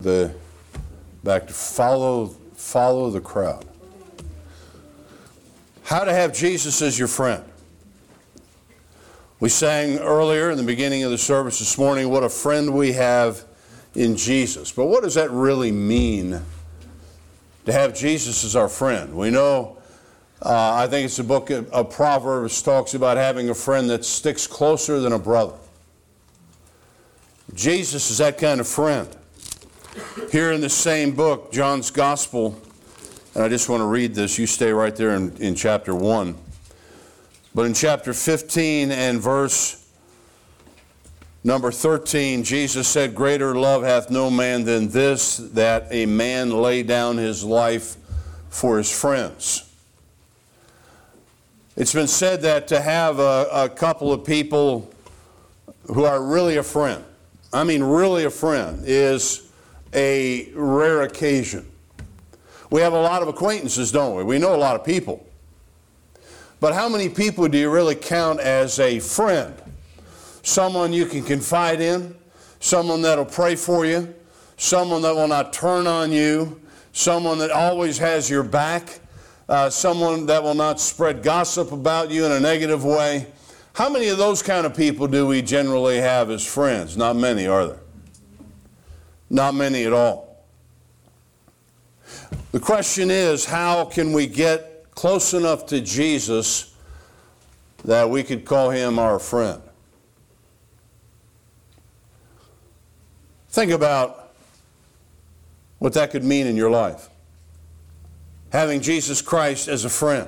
back to follow the crowd. How to have Jesus as your friend. We sang earlier in the beginning of the service this morning, what a friend we have in Jesus. But what does that really mean, to have Jesus as our friend? We know, I think it's the book of Proverbs talks about having a friend that sticks closer than a brother. Jesus is that kind of friend. Here in the same book, John's Gospel, and I just want to read this. You stay right there in chapter 1. But in chapter 15 and verse number 13, Jesus said, "Greater love hath no man than this, that a man lay down his life for his friends." It's been said that to have a couple of people who are really a friend, I mean really a friend, is a rare occasion. We have a lot of acquaintances, don't we? We know a lot of people. But how many people do you really count as a friend? Someone you can confide in, someone that'll pray for you, someone that will not turn on you, someone that always has your back, someone that will not spread gossip about you in a negative way. How many of those kind of people do we generally have as friends? Not many, are there? Not many at all. The question is, how can we get close enough to Jesus that we could call him our friend? Think about what that could mean in your life. Having Jesus Christ as a friend.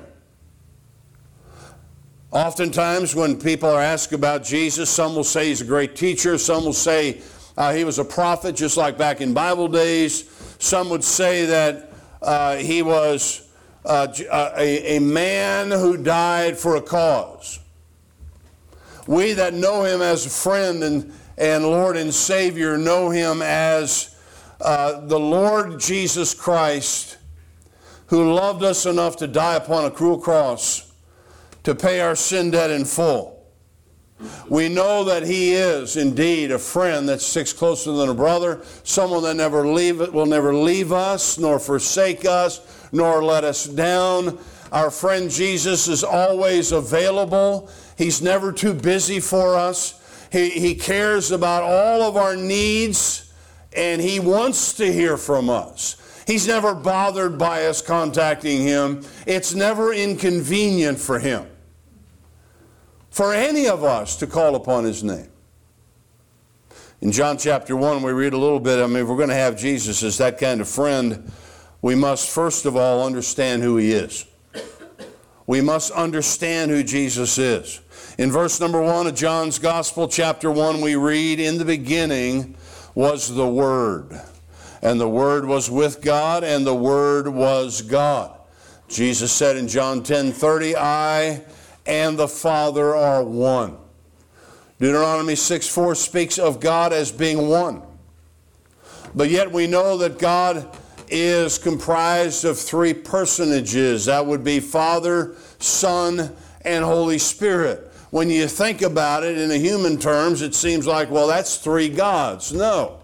Oftentimes when people are asked about Jesus, some will say he's a great teacher, some will say he was a prophet just like back in Bible days. Some would say that he was a man who died for a cause. We that know him as a friend and Lord and Savior know him as the Lord Jesus Christ, who loved us enough to die upon a cruel cross to pay our sin debt in full. We know that he is indeed a friend that sticks closer than a brother, someone that will never leave us, nor forsake us, nor let us down. Our friend Jesus is always available. He's never too busy for us. He cares about all of our needs, and he wants to hear from us. He's never bothered by us contacting him. It's never inconvenient for him, for any of us, to call upon his name. In John chapter 1, we read a little bit, if we're going to have Jesus as that kind of friend, we must first of all understand who he is. We must understand who Jesus is. In verse number 1 of John's Gospel, chapter 1, we read, "In the beginning was the Word, and the Word was with God, and the Word was God." Jesus said in John 10:30, "I and the Father are one." Deuteronomy 6:4 speaks of God as being one. But yet we know that God is comprised of three personages. That would be Father, Son, and Holy Spirit. When you think about it in a human terms, it seems like, well, that's three gods. No.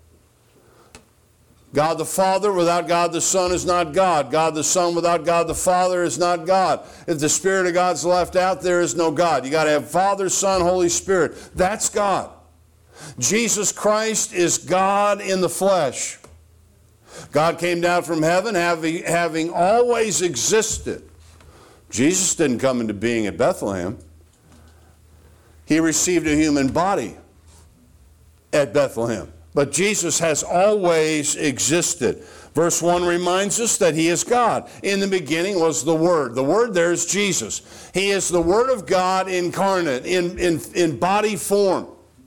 God the Father without God the Son is not God. God the Son without God the Father is not God. If the Spirit of God's left out, there is no God. You got to have Father, Son, Holy Spirit. That's God. Jesus Christ is God in the flesh. God came down from heaven having always existed. Jesus didn't come into being at Bethlehem. He received a human body at Bethlehem. But Jesus has always existed. Verse 1 reminds us that he is God. In the beginning was the Word. The Word there is Jesus. He is the Word of God incarnate, in body form.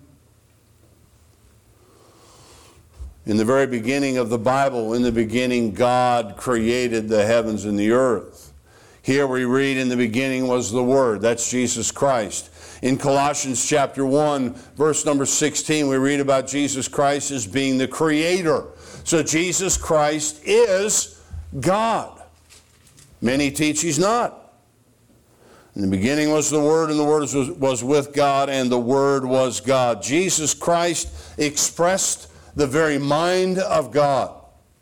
In the very beginning of the Bible, in the beginning God created the heavens and the earth. Here we read, in the beginning was the Word. That's Jesus Christ. In Colossians chapter 1, verse number 16, we read about Jesus Christ as being the Creator. So Jesus Christ is God. Many teach he's not. In the beginning was the Word, and the Word was with God, and the Word was God. Jesus Christ expressed the very mind of God.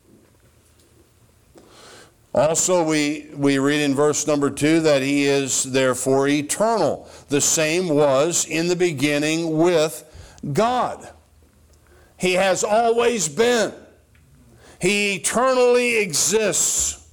Also, we read in verse number 2 that he is therefore eternal. The same was in the beginning with God. He has always been. He eternally exists.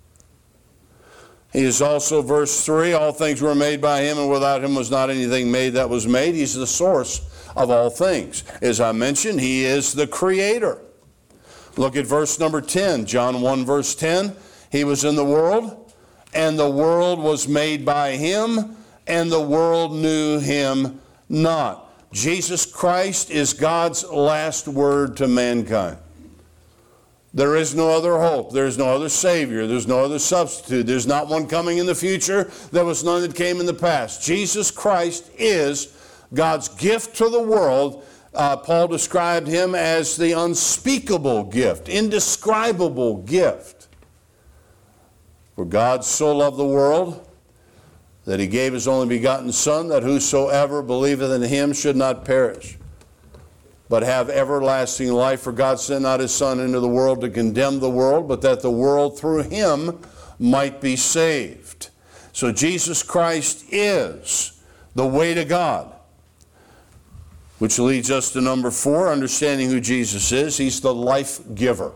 He is also, verse 3, all things were made by him, and without him was not anything made that was made. He's the source of all things. As I mentioned, he is the creator. Look at verse number 10, John 1 verse 10. He was in the world, and the world was made by him, and the world knew him not. Jesus Christ is God's last word to mankind. There is no other hope. There is no other Savior. There's no other substitute. There's not one coming in the future. There was none that came in the past. Jesus Christ is God's gift to the world. Paul described him as the unspeakable gift, indescribable gift. For God so loved the world that he gave his only begotten Son, that whosoever believeth in him should not perish, but have everlasting life. For God sent not his Son into the world to condemn the world, but that the world through him might be saved. So Jesus Christ is the way to God. Which leads us to number 4, understanding who Jesus is. He's the life giver.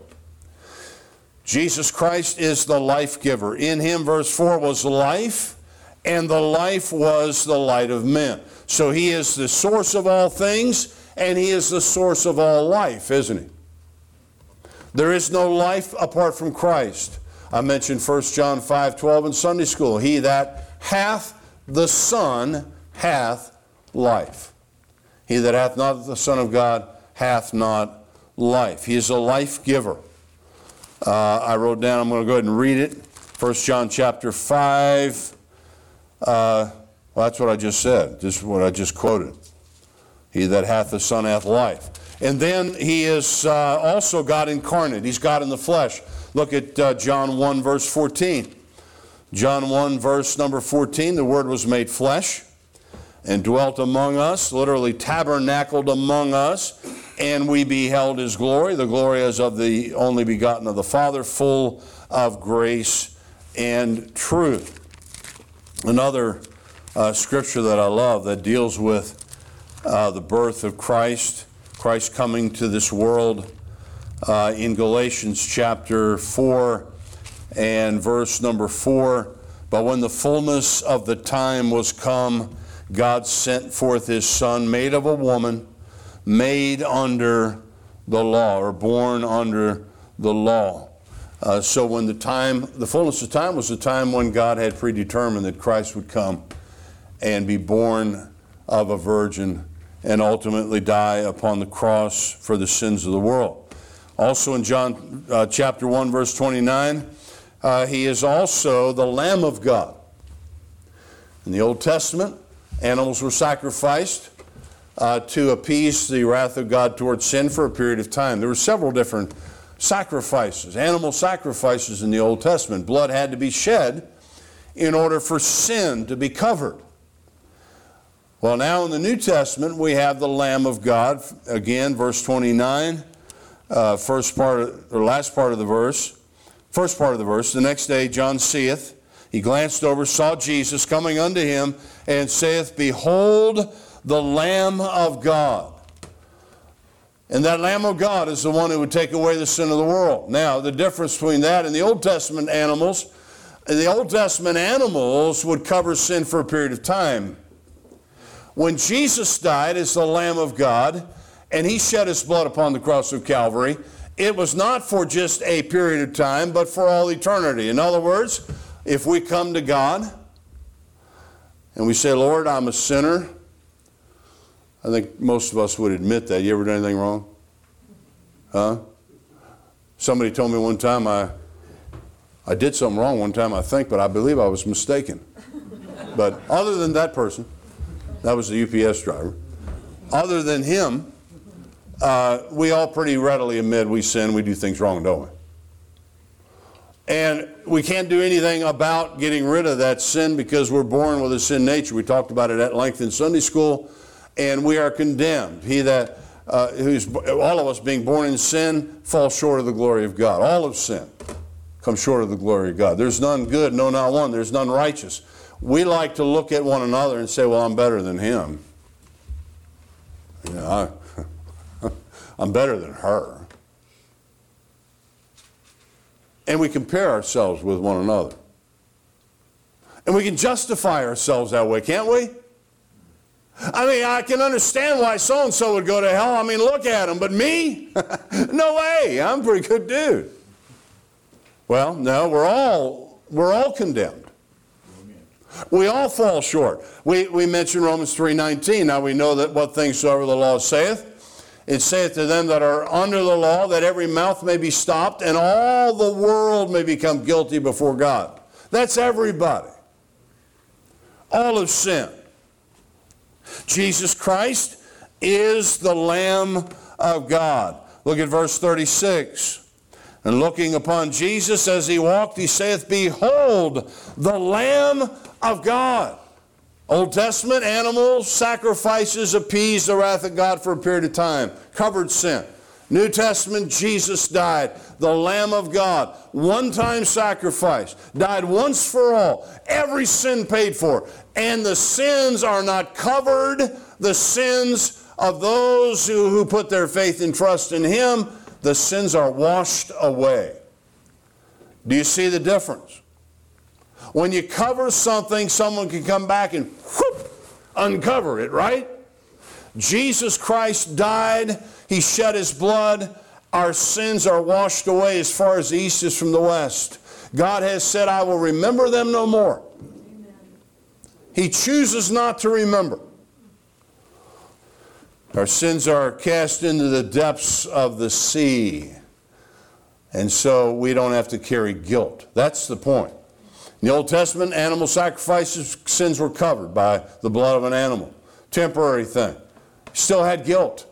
Jesus Christ is the life giver. In him, verse 4, was life, and the life was the light of men. So he is the source of all things, and he is the source of all life, isn't he? There is no life apart from Christ. I mentioned 1 John 5:12 in Sunday school. He that hath the Son hath life. He that hath not the Son of God hath not life. He is a life giver. I wrote down, I'm going to go ahead and read it. 1 John chapter 5. Well, that's what I just said. This is what I just quoted. He that hath the Son hath life. And then he is also God incarnate. He's God in the flesh. Look at John 1 verse 14. John 1 verse number 14. The Word was made flesh and dwelt among us, literally tabernacled among us, and we beheld his glory. The glory as of the only begotten of the Father, full of grace and truth. Another scripture that I love that deals with the birth of Christ, Christ coming to this world, in Galatians chapter 4 and verse number 4. But when the fullness of the time was come, God sent forth his Son, made of a woman, made under the law, or born under the law. So when the fullness of time was the time when God had predetermined that Christ would come and be born of a virgin and ultimately die upon the cross for the sins of the world. Also in John chapter 1 verse 29, he is also the Lamb of God. In the Old Testament, animals were sacrificed to appease the wrath of God towards sin for a period of time. There were several different sacrifices, animal sacrifices in the Old Testament. Blood had to be shed in order for sin to be covered. Well, now in the New Testament, we have the Lamb of God. Again, verse 29, last part of the verse. First part of the verse, the next day John seeth, he glanced over, saw Jesus coming unto him, and saith, Behold the Lamb of God. And that Lamb of God is the one who would take away the sin of the world. Now, the difference between that and the Old Testament animals would cover sin for a period of time. When Jesus died as the Lamb of God, and he shed his blood upon the cross of Calvary, it was not for just a period of time, but for all eternity. In other words, if we come to God and we say, Lord, I'm a sinner, I think most of us would admit that. You ever done anything wrong? Huh? Somebody told me one time I did something wrong one time, I think, but I believe I was mistaken. But other than that person, that was the UPS driver, other than him, we all pretty readily admit we sin, we do things wrong, don't we? And we can't do anything about getting rid of that sin because we're born with a sin nature. We talked about it at length in Sunday school, and we are condemned. He that all of us being born in sin, fall short of the glory of God. All of sin come short of the glory of God. There's none good, no, not one. There's none righteous. We like to look at one another and say, well, I'm better than him. I'm better than her. And we compare ourselves with one another. And we can justify ourselves that way, can't we? I mean, I can understand why so-and-so would go to hell. I mean, look at him. But me? No way. I'm a pretty good dude. Well, no, we're all condemned. We all fall short. We mentioned Romans 3:19. Now we know that what things soever the law saith, it saith to them that are under the law, that every mouth may be stopped, and all the world may become guilty before God. That's everybody. All have sinned. Jesus Christ is the Lamb of God. Look at verse 36. And looking upon Jesus as he walked, he saith, behold, the Lamb of God. Old Testament, animals, sacrifices appeased the wrath of God for a period of time. Covered sin. New Testament, Jesus died. The Lamb of God. One-time sacrifice. Died once for all. Every sin paid for. And the sins are not covered. The sins of those who put their faith and trust in him, the sins are washed away. Do you see the difference? When you cover something, someone can come back and whoop, uncover it, right? Jesus Christ died. He shed his blood. Our sins are washed away as far as the east is from the west. God has said, I will remember them no more. Amen. He chooses not to remember. Our sins are cast into the depths of the sea. And so we don't have to carry guilt. That's the point. In the Old Testament, animal sacrifices, sins were covered by the blood of an animal. Temporary thing. Still had guilt.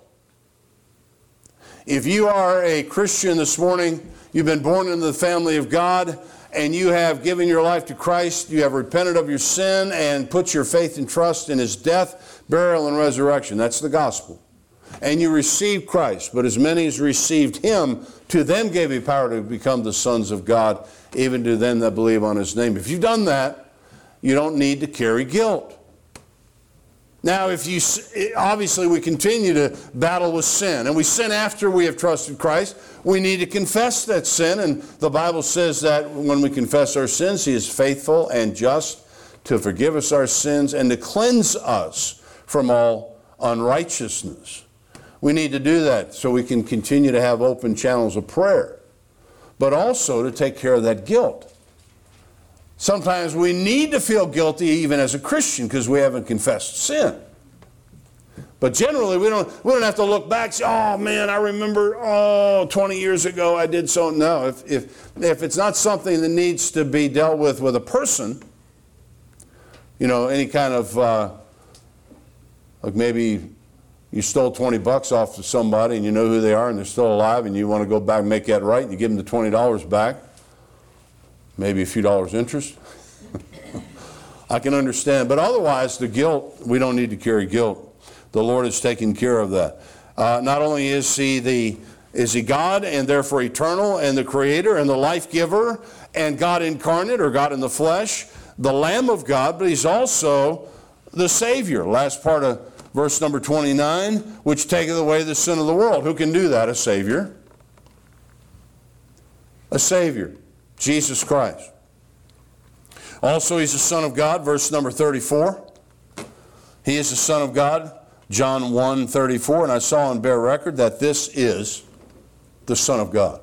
If you are a Christian this morning, you've been born into the family of God, and you have given your life to Christ, you have repented of your sin and put your faith and trust in his death, burial, and resurrection. That's the gospel. And you received Christ, but as many as received him, to them gave he power to become the sons of God, even to them that believe on his name. If you've done that, you don't need to carry guilt. Now, obviously we continue to battle with sin, and we sin after we have trusted Christ. We need to confess that sin, and the Bible says that when we confess our sins, he is faithful and just to forgive us our sins and to cleanse us from all unrighteousness. We need to do that so we can continue to have open channels of prayer, but also to take care of that guilt. Sometimes we need to feel guilty even as a Christian because we haven't confessed sin. But generally we don't have to look back and say, oh man, I remember 20 years ago I did so. No, if it's not something that needs to be dealt with a person, any kind of like maybe you stole $20 off of somebody and you know who they are and they're still alive and you want to go back and make that right and you give them the $20 back. Maybe a few dollars interest. I can understand. But otherwise, the guilt, we don't need to carry guilt. The Lord has taken care of that. Not only is he God and therefore eternal and the creator and the life giver and God incarnate or God in the flesh, the Lamb of God, but he's also the Savior. Last part of verse number 29, which taketh away the sin of the world. Who can do that? A Savior. A Savior. Jesus Christ. Also, he's the Son of God, verse number 34. He is the Son of God, John 1:34, and I saw and bear record that this is the Son of God.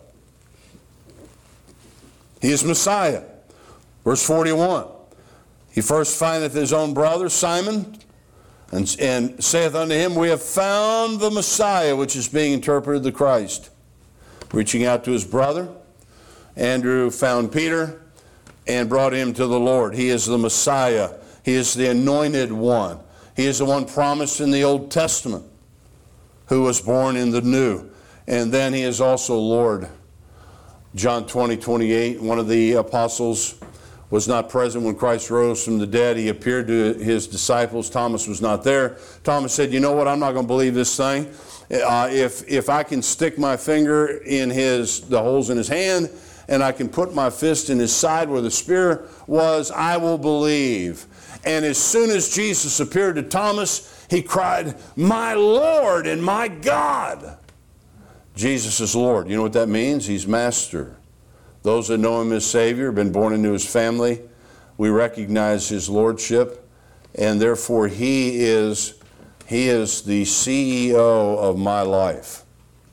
He is Messiah. Verse 41. He first findeth his own brother, Simon, and saith unto him, we have found the Messiah, which is being interpreted the Christ. Reaching out to his brother, Andrew found Peter and brought him to the Lord. He is the Messiah. He is the anointed one. He is the one promised in the Old Testament who was born in the New. And then he is also Lord. John 20:28, one of the apostles was not present when Christ rose from the dead. He appeared to his disciples. Thomas was not there. Thomas said, you know what, I'm not going to believe this thing. If I can stick my finger in the holes in his hand, and I can put my fist in his side where the spear was, I will believe. And as soon as Jesus appeared to Thomas, he cried, my Lord and my God. Jesus is Lord. You know what that means? He's Master. Those that know him as Savior, been born into his family, we recognize his lordship, and therefore he is the CEO of my life.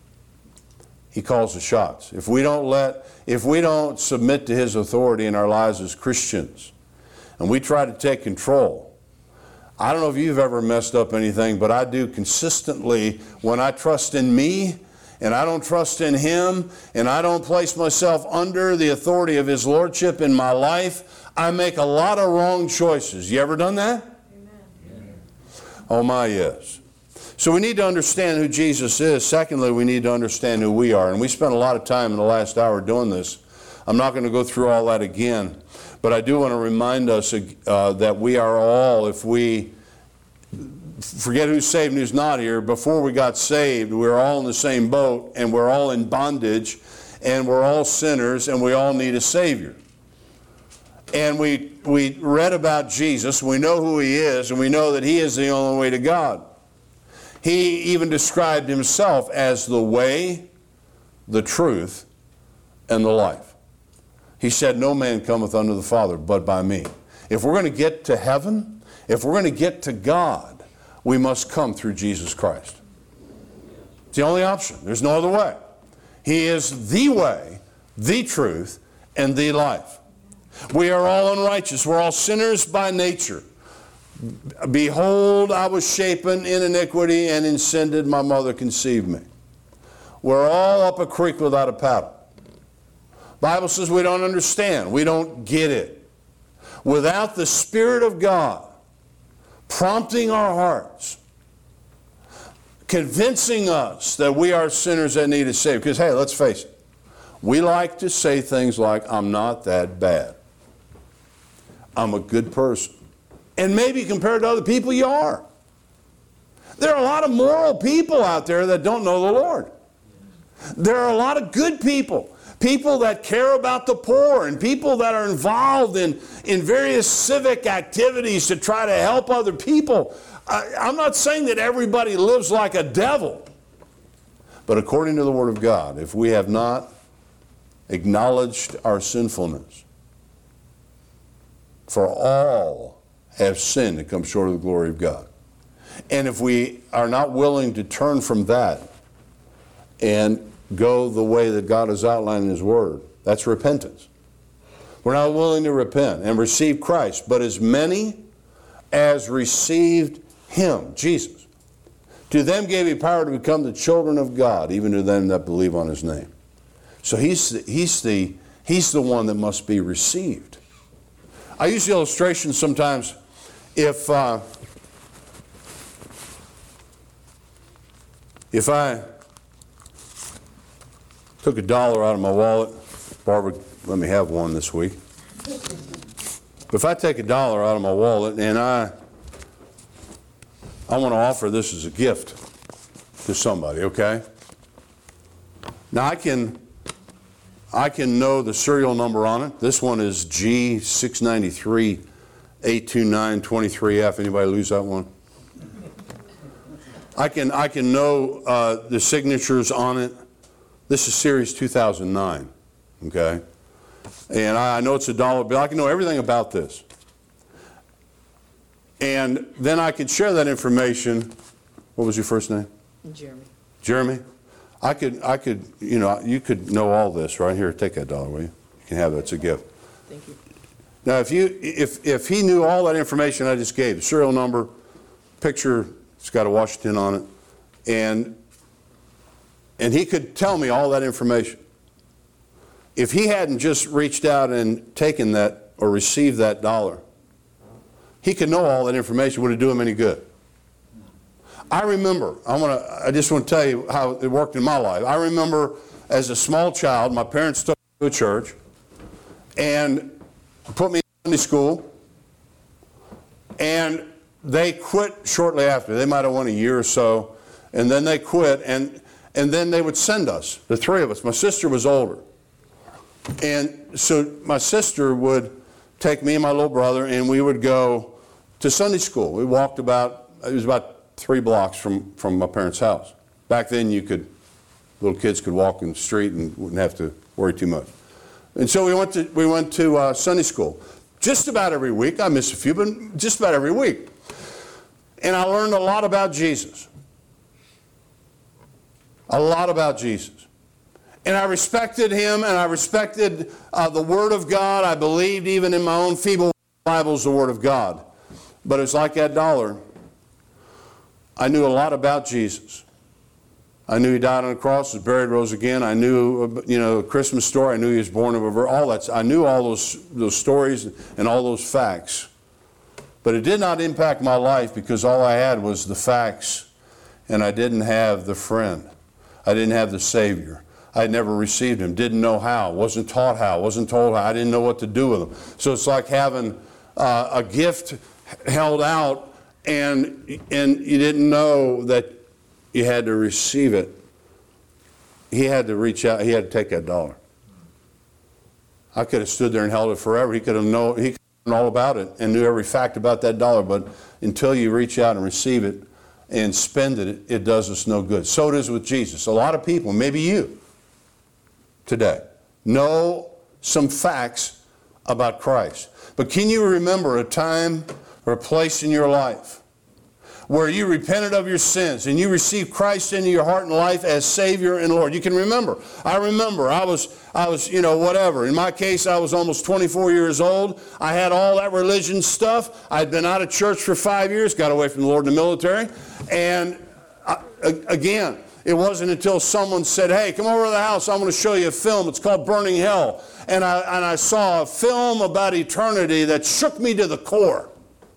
He calls the shots. If we don't submit to his authority in our lives as Christians, and we try to take control, I don't know if you've ever messed up anything, but I do consistently when I trust in me, and I don't trust in him, and I don't place myself under the authority of his lordship in my life, I make a lot of wrong choices. You ever done that? Amen. Oh my, yes. So we need to understand who Jesus is. Secondly, we need to understand who we are. And we spent a lot of time in the last hour doing this. I'm not going to go through all that again. But I do want to remind us that we are all, if we forget who's saved and who's not here, before we got saved, we were all in the same boat, and we're all in bondage, and we're all sinners, and we all need a Savior. And we read about Jesus, we know who he is, and we know that he is the only way to God. He even described himself as the way, the truth, and the life. He said, no man cometh unto the Father but by me. If we're going to get to heaven, if we're going to get to God, we must come through Jesus Christ. It's the only option. There's no other way. He is the way, the truth, and the life. We are all unrighteous. We're all sinners by nature. Behold, I was shapen in iniquity, and in sin did my mother conceive me. We're all up a creek without a paddle. Bible says we don't understand. We don't get it. Without the Spirit of God prompting our hearts, convincing us that we are sinners that need a Savior. Because, hey, let's face it. We like to say things like, I'm not that bad. I'm a good person. And maybe compared to other people, you are. There are a lot of moral people out there that don't know the Lord. There are a lot of good people. People that care about the poor, and people that are involved in various civic activities to try to help other people. I'm not saying that everybody lives like a devil. But according to the Word of God, if we have not acknowledged our sinfulness, for all have sinned and come short of the glory of God. And if we are not willing to turn from that and go the way that God has outlined in his Word, that's repentance. We're not willing to repent and receive Christ, but as many as received him, Jesus, to them gave he power to become the children of God, even to them that believe on his name. So he's the one that must be received. I use the illustration sometimes. If I took $1 out of my wallet, Barbara let me have one this week. But if I take $1 out of my wallet and I want to offer this as a gift to somebody, okay? Now I can know the serial number on it. This one is G693-829-23F. Anybody lose that one? I can know the signatures on it. This is Series 2009, okay? And I know it's a dollar bill. I can know everything about this. And then I could share that information. What was your first name? Jeremy. Jeremy? I could, you could know all this right here. Take that $1, will you? You can have that. It's a gift. Thank you. Now, if he knew all that information I just gave, the serial number, picture, it's got a Washington on it, and he could tell me all that information. If he hadn't just reached out and taken that or received that $1, he could know all that information. Would it do him any good? I remember, I just want to tell you how it worked in my life. I remember as a small child, my parents took me to a church and put me school, and they quit shortly after. They might have went a year or so, and then they quit, and then they would send us, the three of us. My sister was older. And so my sister would take me and my little brother, and we would go to Sunday school. We walked it was about 3 blocks from my parents' house. Back then little kids could walk in the street and wouldn't have to worry too much. And so we went to Sunday school just about every week. I missed a few, but just about every week. And I learned a lot about Jesus. A lot about Jesus. And I respected him, and I respected the Word of God. I believed even in my own feeble Bible's the Word of God. But it's like that dollar. I knew a lot about Jesus. I knew he died on the cross, was buried, rose again. I knew, a Christmas story. I knew he was born of a virgin. All that. I knew all those stories and all those facts. But it did not impact my life because all I had was the facts, and I didn't have the friend. I didn't have the Savior. I had never received him, didn't know how, wasn't taught how, wasn't told how. I didn't know what to do with him. So it's like having a gift held out and you didn't know that you had to receive it. He had to reach out. He had to take that dollar. I could have stood there and held it forever. He could have known all about it and knew every fact about that dollar. But until you reach out and receive it and spend it, it does us no good. So it is with Jesus. A lot of people, maybe you today, know some facts about Christ. But can you remember a time or a place in your life where you repented of your sins and you received Christ into your heart and life as Savior and Lord? You can remember. I remember. I was, whatever. In my case, I was almost 24 years old. I had all that religion stuff. I'd been out of church for 5 years, got away from the Lord in the military. And again, it wasn't until someone said, hey, come over to the house. I'm going to show you a film. It's called Burning Hell. And I saw a film about eternity that shook me to the core.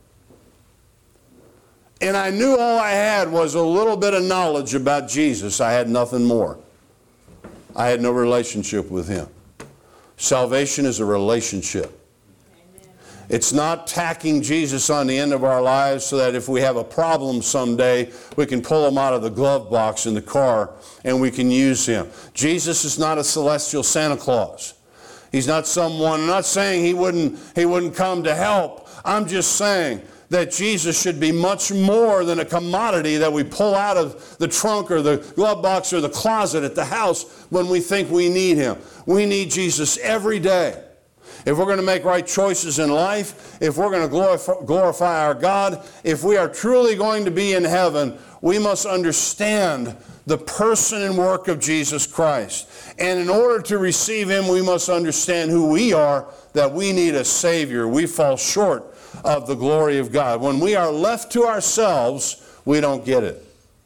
And I knew all I had was a little bit of knowledge about Jesus. I had nothing more. I had no relationship with him. Salvation is a relationship. It's not tacking Jesus on the end of our lives so that if we have a problem someday, we can pull him out of the glove box in the car and we can use him. Jesus is not a celestial Santa Claus. He's not someone, I'm not saying he wouldn't come to help. I'm just saying that Jesus should be much more than a commodity that we pull out of the trunk or the glove box or the closet at the house when we think we need him. We need Jesus every day. If we're going to make right choices in life, if we're going to glorify our God, if we are truly going to be in heaven, we must understand the person and work of Jesus Christ. And in order to receive him, we must understand who we are, that we need a Savior. We fall short of the glory of God. When we are left to ourselves, we don't get it.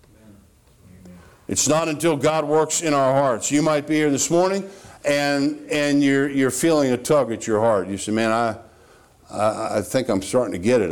It's not until God works in our hearts. You might be here this morning and you're feeling a tug at your heart. You say, man, I think I'm starting to get it.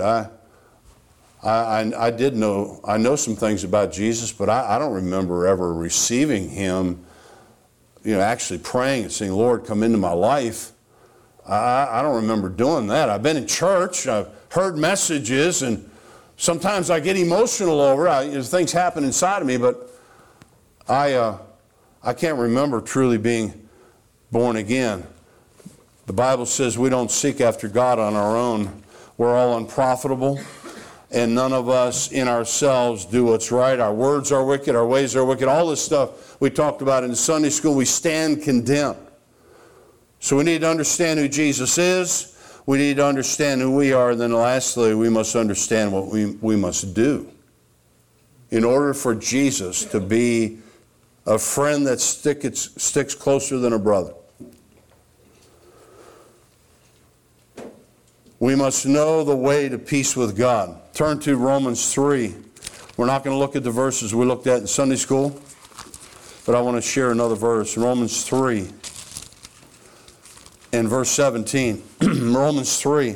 I know some things about Jesus, but I don't remember ever receiving him, actually praying and saying, Lord, come into my life. I don't remember doing that. I've been in church, I've heard messages, and sometimes I get emotional over it. Things happen inside of me, but I can't remember truly being born again. The Bible says we don't seek after God on our own. We're all unprofitable, and none of us in ourselves do what's right. Our words are wicked, our ways are wicked. All this stuff we talked about in Sunday school, we stand condemned. So we need to understand who Jesus is. We need to understand who we are. And then lastly, we must understand what we must do in order for Jesus to be a friend that sticks closer than a brother. We must know the way to peace with God. Turn to Romans 3. We're not going to look at the verses we looked at in Sunday school, but I want to share another verse. Romans 3 and verse 17. Romans 3.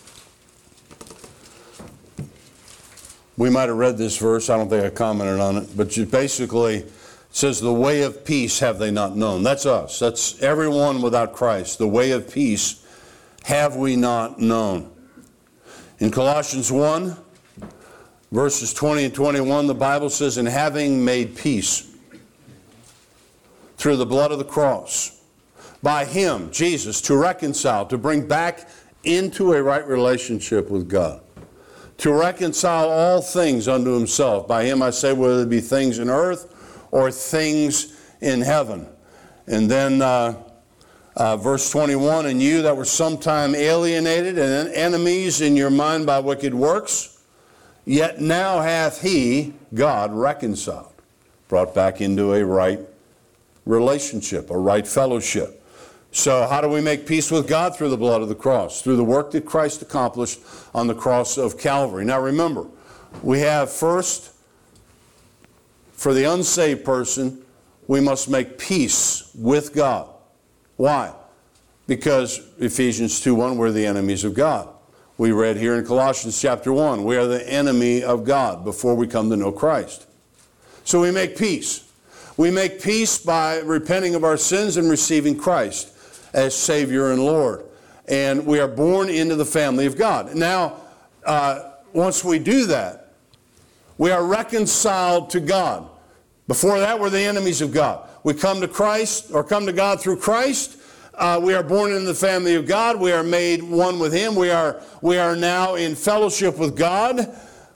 We might have read this verse. I don't think I commented on it. But basically, it says, the way of peace have they not known. That's us. That's everyone without Christ. The way of peace have we not known? In Colossians 1, verses 20 and 21, the Bible says, "And having made peace through the blood of the cross, by Him, Jesus, to reconcile, to bring back into a right relationship with God, to reconcile all things unto Himself. By Him I say, whether it be things in earth or things in heaven." And then verse 21, "And you that were sometime alienated and enemies in your mind by wicked works, yet now hath He," God, "reconciled," brought back into a right relationship, a right fellowship. So how do we make peace with God? Through the blood of the cross, through the work that Christ accomplished on the cross of Calvary. Now remember, we have first, for the unsaved person, we must make peace with God. Why? Because Ephesians 2:1, we're the enemies of God. We read here in Colossians chapter 1, we are the enemy of God before we come to know Christ. So we make peace. We make peace by repenting of our sins and receiving Christ as Savior and Lord. And we are born into the family of God. Now, once we do that, we are reconciled to God. Before that, we're the enemies of God. We come to Christ, or come to God through Christ. We are born into the family of God. We are made one with Him. We are now in fellowship with God.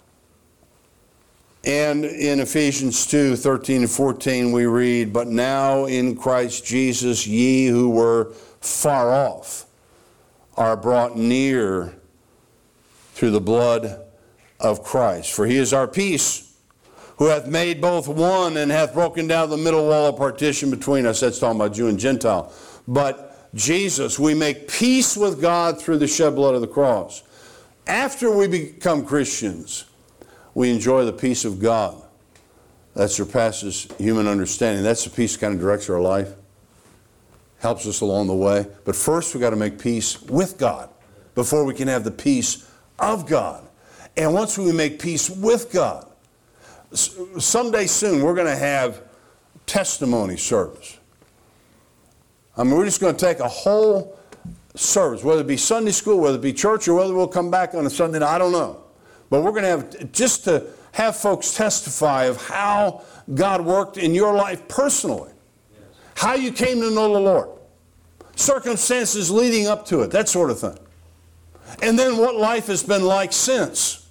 And in Ephesians 2:13 and 14 we read, "But now in Christ Jesus ye who were far off are brought near through the blood of Christ. For He is our peace, who hath made both one and hath broken down the middle wall of partition between us." That's talking about Jew and Gentile. But Jesus, we make peace with God through the shed blood of the cross. After we become Christians, we enjoy the peace of God that surpasses human understanding. That's the peace that kind of directs our life, helps us along the way. But first we've got to make peace with God before we can have the peace of God. And once we make peace with God, someday soon we're going to have testimony service. I mean, we're just going to take a whole service, whether it be Sunday school, whether it be church, or whether we'll come back on a Sunday night, I don't know. But we're going to have, just to have folks testify of how God worked in your life personally. Yes. How you came to know the Lord. Circumstances leading up to it, that sort of thing. And then what life has been like since.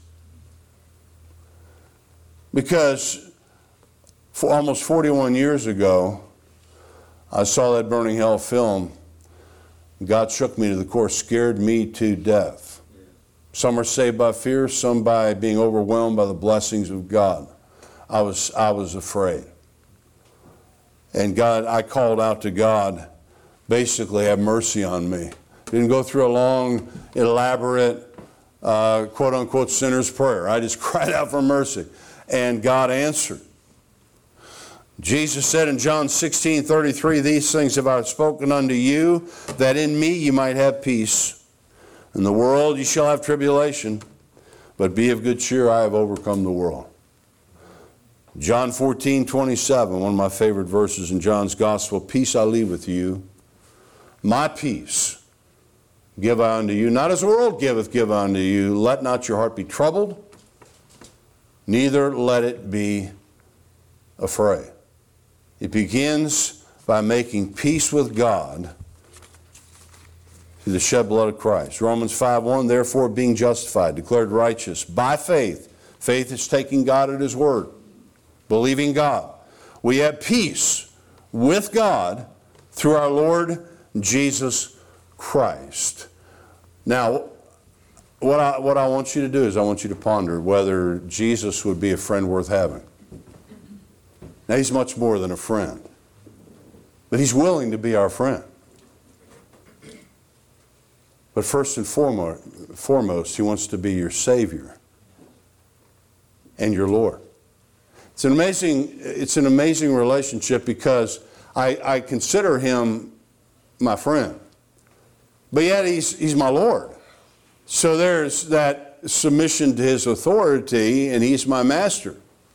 Because for almost 41 years ago, I saw that Burning Hell film. God shook me to the core, scared me to death. Some are saved by fear, some by being overwhelmed by the blessings of God. I was afraid. And God, I called out to God, basically, have mercy on me. Didn't go through a long, elaborate, quote-unquote sinner's prayer. I just cried out for mercy. And God answered. Jesus said in John 16:33, "These things have I spoken unto you, that in me you might have peace. In the world you shall have tribulation, but be of good cheer, I have overcome the world." John 14:27, one of my favorite verses in John's Gospel, "Peace I leave with you, my peace give I unto you. Not as the world giveth, give I unto you. Let not your heart be troubled, neither let it be afraid." It begins by making peace with God through the shed blood of Christ. Romans 5:1, "Therefore being justified, declared righteous by faith." Faith is taking God at His word, believing God. We have peace with God through our Lord Jesus Christ. Now, what I want you to do is I want you to ponder whether Jesus would be a friend worth having. Now, He's much more than a friend, but He's willing to be our friend. But first and foremost, He wants to be your Savior and your Lord. It's an amazing relationship because I consider Him my friend, but yet He's my Lord. So there's that submission to His authority, and He's my master.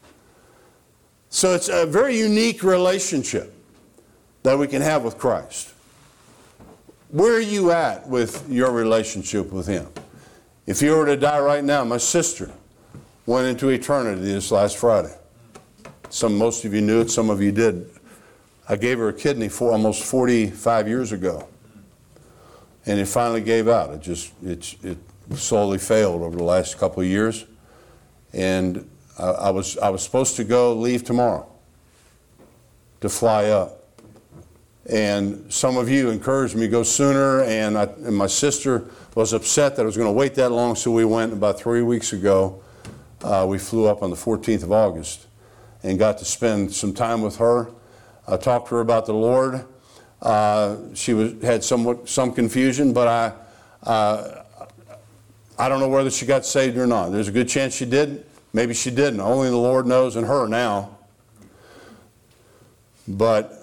So it's a very unique relationship that we can have with Christ. where are you at with your relationship with Him? If you were to die right now, my sister went into eternity this last Friday. Most of you knew it, some of you did. I gave her a kidney almost 45 years ago. And it finally gave out. It slowly failed over the last couple of years. And I was supposed to leave tomorrow to fly up. And some of you encouraged me to go sooner, and my sister was upset that I was going to wait that long, so we went about 3 weeks ago. We flew up on the 14th of August and got to spend some time with her. I talked to her about the Lord. She had some confusion, but I don't know whether she got saved or not. There's a good chance she did. Maybe she didn't. Only the Lord knows, and her now. But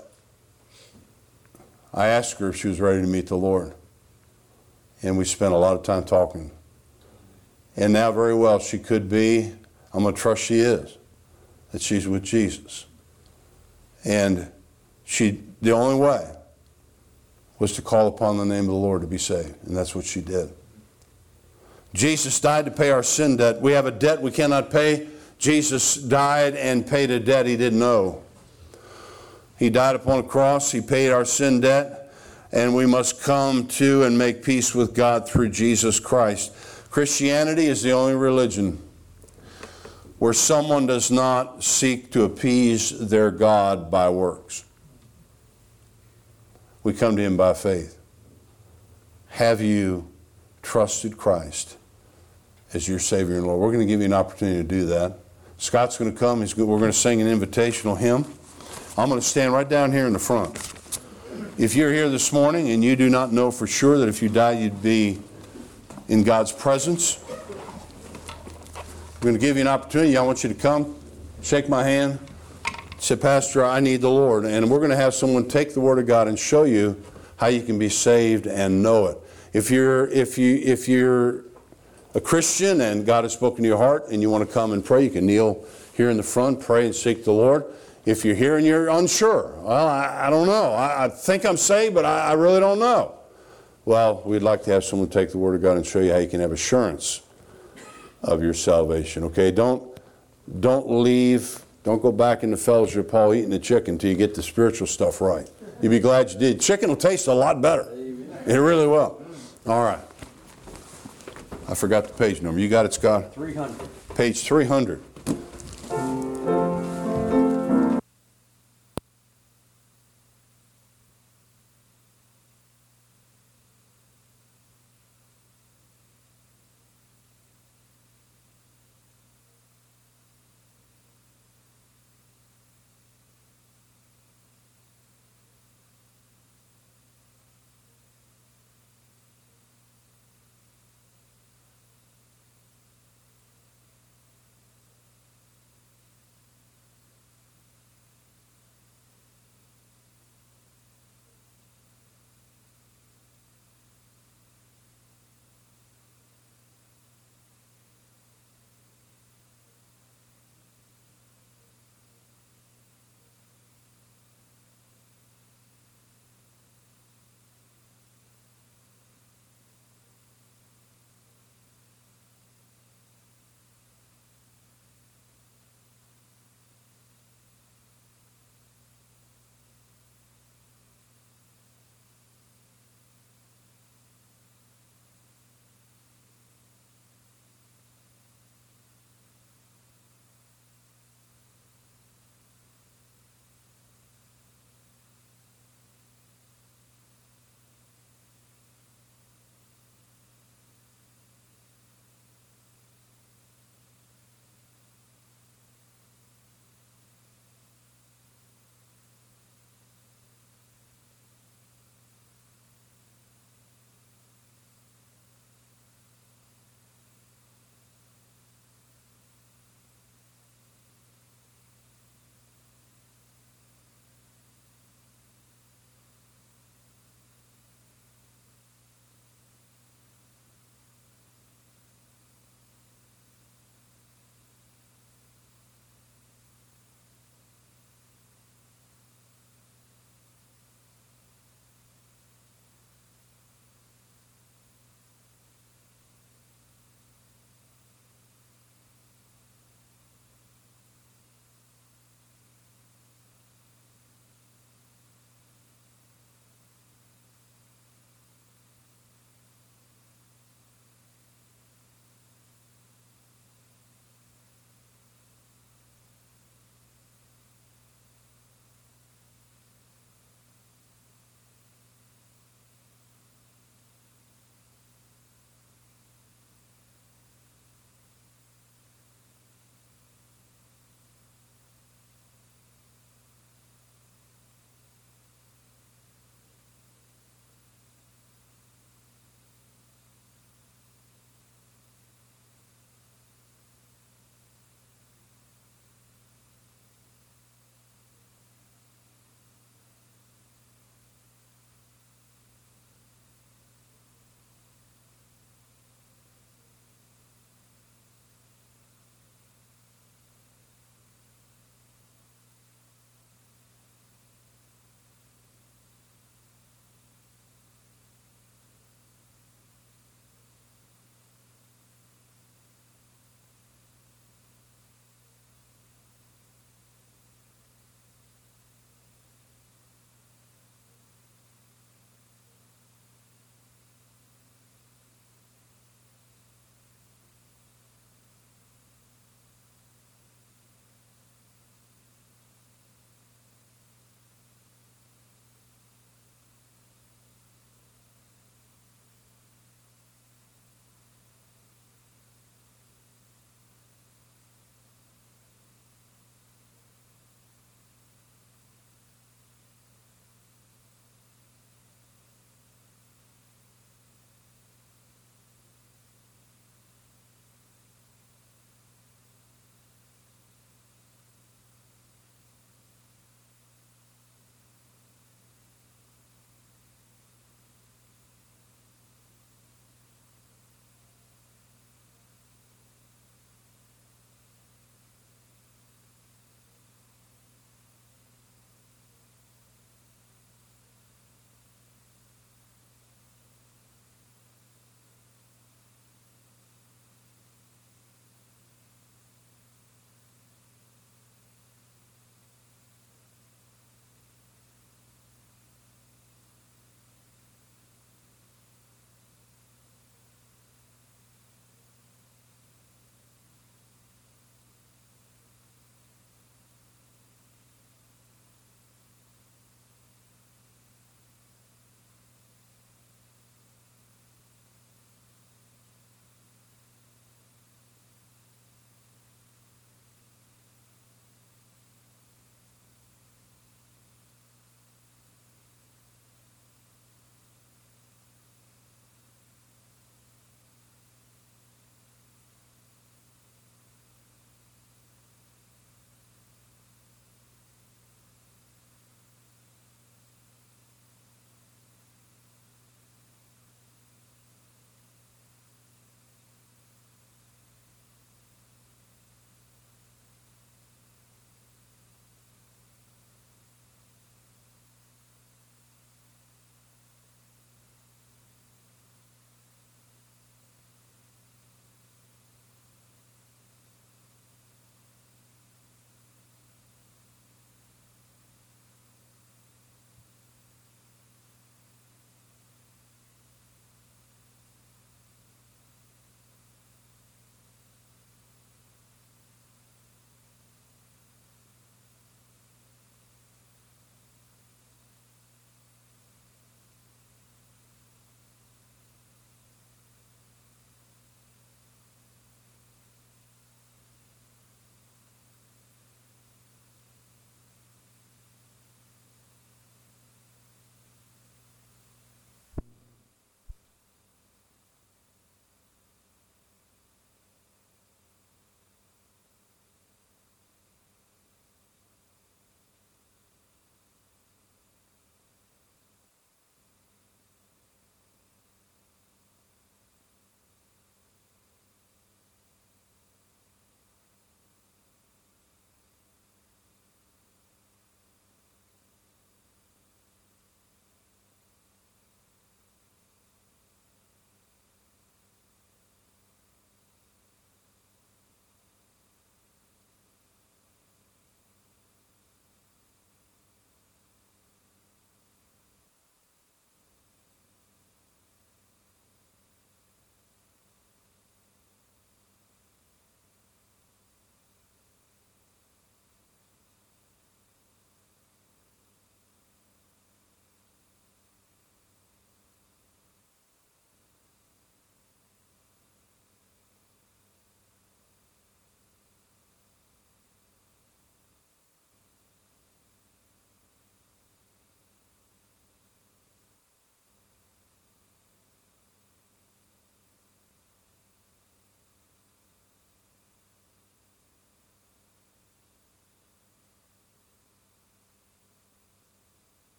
I asked her if she was ready to meet the Lord. And we spent a lot of time talking. And now very well she could be. I'm going to trust she is. That she's with Jesus. And the only way was to call upon the name of the Lord to be saved. And that's what she did. Jesus died to pay our sin debt. We have a debt we cannot pay. Jesus died and paid a debt He didn't owe. He died upon a cross. He paid our sin debt. And we must come to and make peace with God through Jesus Christ. Christianity is the only religion where someone does not seek to appease their God by works. We come to Him by faith. Have you trusted Christ as your Savior and Lord? We're going to give you an opportunity to do that. Scott's going to come. We're going to sing an invitational hymn. I'm going to stand right down here in the front. If you're here this morning and you do not know for sure that if you die you'd be in God's presence, we're going to give you an opportunity. I want you to come, shake my hand, say, Pastor, I need the Lord. And we're going to have someone take the Word of God and show you how you can be saved and know it. If you're a Christian and God has spoken to your heart and you want to come and pray, you can kneel here in the front, pray and seek the Lord. If you're here and you're unsure, well, I don't know. I think I'm saved, but I really don't know. Well, we'd like to have someone take the Word of God and show you how you can have assurance of your salvation. Okay, don't leave. Don't go back in the fellowship of Paul eating the chicken until you get the spiritual stuff right. You'll be glad you did. Chicken will taste a lot better. It really will. All right. I forgot the page number. You got it, Scott? 300. Page 300.